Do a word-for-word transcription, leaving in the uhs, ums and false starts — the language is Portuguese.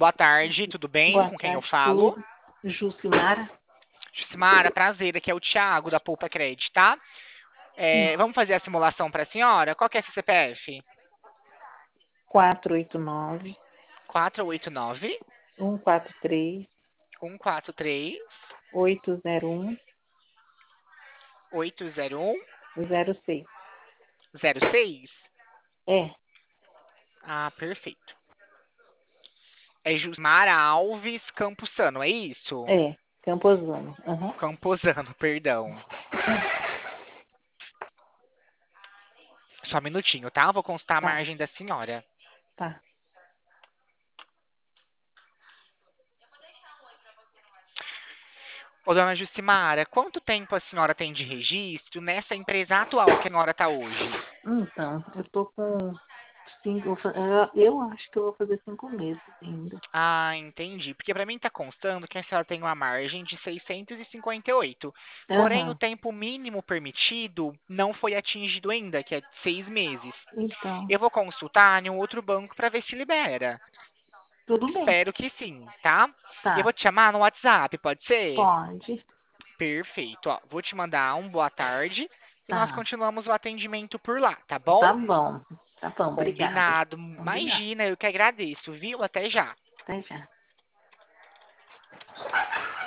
Boa tarde, tudo bem? Boa Com quem eu tarde, falo? tudo. Jucimara? Jucimara, prazer, aqui é o Thiago da Poupa Credit, tá? Hum. É, vamos fazer a simulação para a senhora? Qual que é seu C P F? quatro oito nove, quatro oito nove, um quatro três, um quatro três, oito zero um, oito zero um, zero seis. zero seis. É, Ah, perfeito. É Jusmara Alves Campuzano, é isso? é, Camposano. Aham. Camposano, perdão. Só um minutinho, tá? Vou constar a Tá, margem da senhora. tá. Ô, dona Jucimara, quanto tempo a senhora tem de registro nessa empresa atual que a senhora está hoje? Então, eu tô com cinco. Eu eu acho que eu vou fazer cinco meses ainda. Ah, entendi. Porque para mim está constando que a senhora tem uma margem de seiscentos e cinquenta e oito. Porém, o Aham. tempo mínimo permitido não foi atingido ainda, que é de seis meses. Então, Eu vou consultar em um outro banco para ver se libera. tudo bem. Espero que sim, tá? Eu Tá, vou te chamar no WhatsApp, pode ser? pode. Perfeito. Ó, vou te mandar um boa tarde e nós Tá, continuamos o atendimento por lá, tá bom? tá bom. Tá bom, obrigada. Combinado. Combinado. Imagina, eu que agradeço, viu? Até já. Até já.